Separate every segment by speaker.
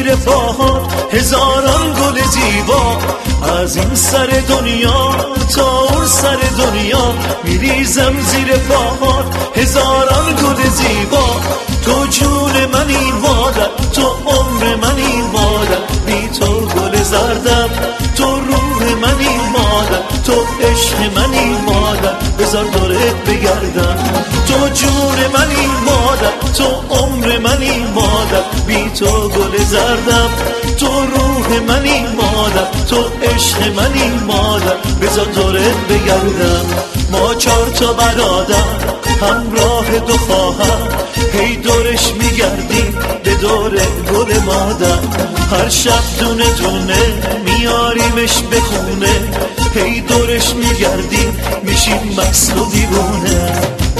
Speaker 1: زیر پاها هزاران گل زیبا، از این سر دنیا تا اون سر دنیا میریزم زیر پاها هزاران گل زیبا. تو جون منی مادر، تو عمر منی مادر، بی تو گل زردم، تو روح منی مادر، تو عشق منی مادر، بذار دورت بگردم. تو جون منی مادر، تو عمر منی مادر، بی تو گل زردم، تو روح منی مادر، تو عشق منی مادر، بذار دورت بگردم. ما 4 تا برادر همراه 2 خواهر، هی دورش میگردیم به دور گل مادر. هر شب دونه دونه میاریمش به خونه، هی دورش میگردیم میشیم مست و دیوونه.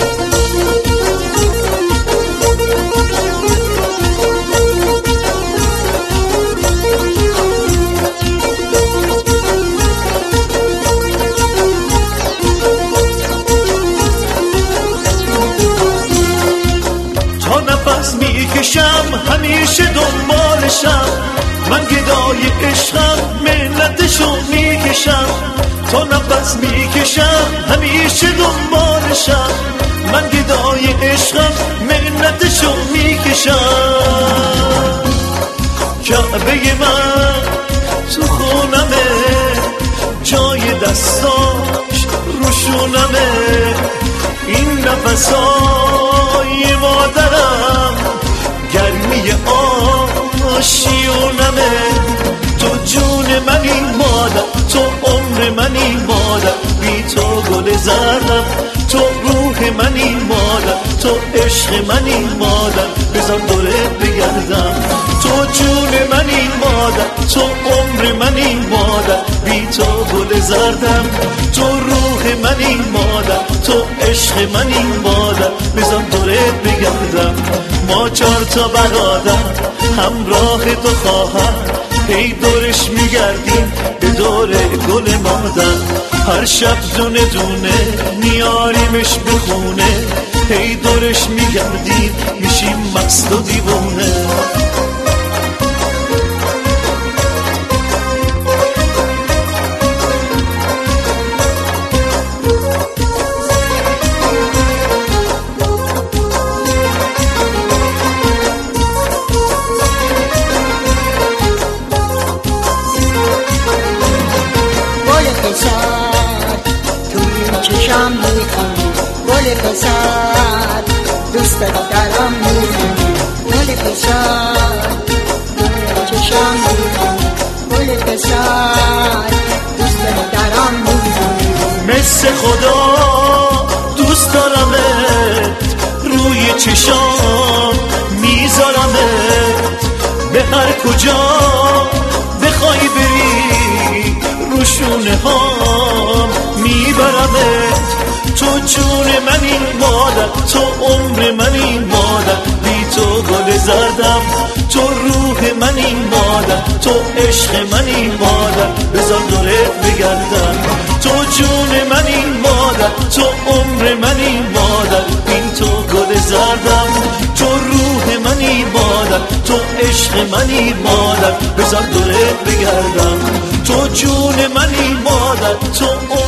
Speaker 1: میکشم همیشه دنبالشم، من گدای عشقم منتشو میکشم. تا نفس میکشم همیشه دنبالشم، من گدای عشقم منتشو میکشم. کعبه من تو خونمه، جای دستاش روشونمه، این نفسای مادرم گرمی آشیونمه. تو جون منی مادر، تو عمر منی مادر، بی تو گل زردم، تو روح منی مادر، تو عشق منی مادر، بذار دورت بگردم. تو جون منی مادر، تو عمر منی مادر، بی تو گل زردم، تو روح منی مادر، تو عشق منی مادر، بذار دورت بگردم. ما 4 تا برادر همراه 2 خواهر، هی دورش میگردیم به دور گل مادر. هر شب دونه دونه میاریمش به خونه، هی دورش میگردیم میشیم مست و دیوونه. چشم میکنی گل پسر، دوست دارم میکنی گل پسر. چشم میکنی گل پسر، دوست دارم میکنی. مثل خدا دوست دارمت، روی چشام میذارمت، به هر کجا بخوای بری روشونه ها میبرمت. تو جون منی مادر، تو عمر منی مادر، بی تو گل زردم، تو روح منی مادر، تو عشق منی مادر، بذار دورت بگردم. تو جون منی مادر، تو عمر منی مادر، بی تو گل زردم، تو روح منی مادر، تو عشق منی مادر، بذار دورت بگردم. تو جون منی مادر، تو